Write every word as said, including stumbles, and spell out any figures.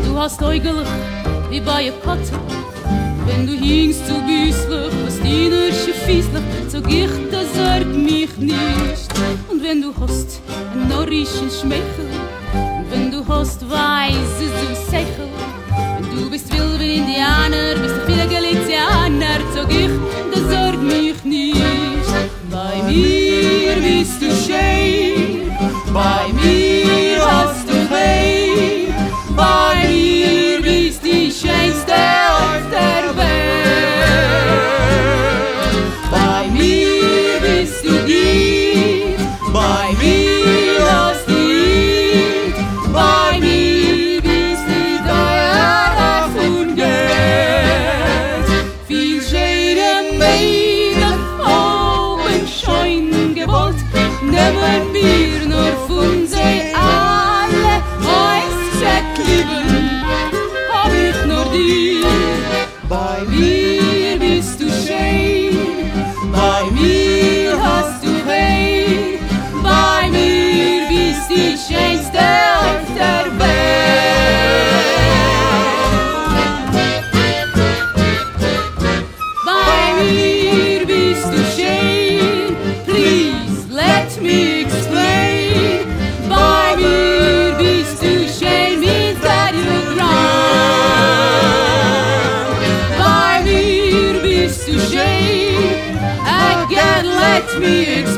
Du hast äugelig wie bei a Patte. Wenn du hingst so güßlich, was dienersche fieslich, so gicht, das sorg mich nicht. Und wenn du hast ein norrischen Schmeichel, und wenn du hast weiße so Seichel, wenn du bist wild wie Indianer, bist du viele Galizianer, so gicht, das sorg mich nicht. Bei mir bist du schön, bei mir hast du Wein, bei mir bist die schönste auf der Welt. Bei mir bist du Gift, bei mir hast du Lied, bei mir bist du teuer von Geld. Viel schöne Mädel oben scheuen gewollt, nehmen wir nur von sie alle euch zerklippen, hab ich nur dir. Bei mir bist du schön, bei mir hast du Wein, bei mir bist die schönste auf der Welt. Bei mir bist du schön, please let me explain. Bei mir bist du schön wie der Gramm. Bei mir bist du schön, again let me explain.